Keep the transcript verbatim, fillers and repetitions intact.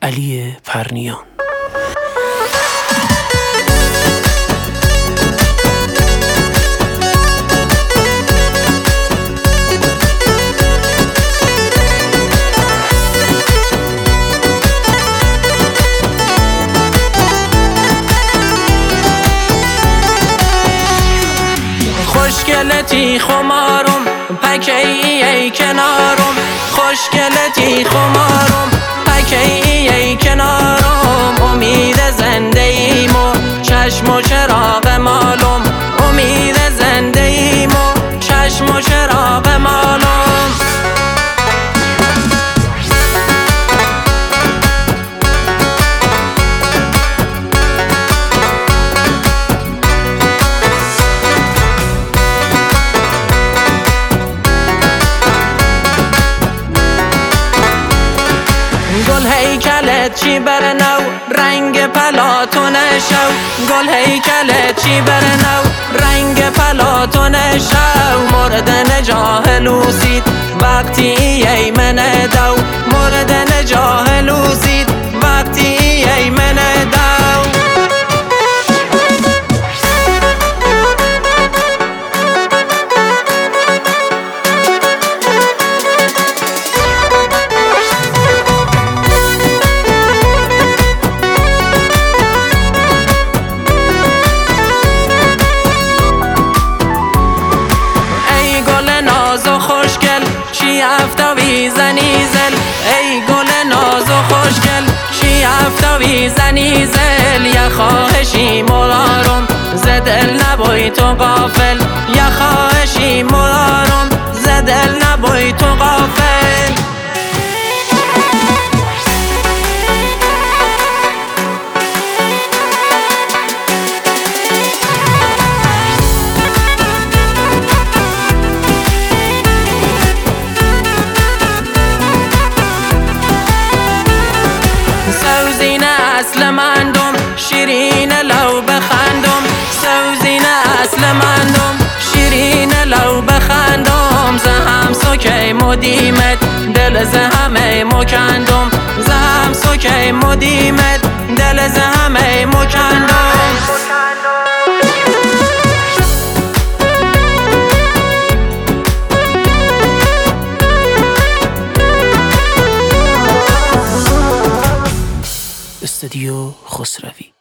علی پرنیان. خوشگلتی خمارم پکی ای کنارم، خوشگلتی خمارم پکی ای کنارم. امید زنده ایم و چشم و چراغ مالم، امید زنده ایم و چشم و چراغ مالم. گل هیکلت چی بر نو رنگ پلاتون شو، گل هیکلت چی بر نو رنگ پلاتون شو. مورد نجاهلوسید وقتی ای من دو، مورد نجاهلوسید وقتی ای من دو. چی افتاوی زنی زل، ای گل ناز و خوشگل چی افتاوی زنی زل. یا خواهشی مرارم زدل نبای تو غافل، یا خواهشی مرارم زدل نبای تو غافل. سوزین اصل مندم شیرین لو بخندم، سوزین اصل مندم شیرین لو بخندم. زهم سوکی مدیمت دل زهمه مکندم، زهم سوکی مدیمت دل زهمه مکندم. استودیو خسروی.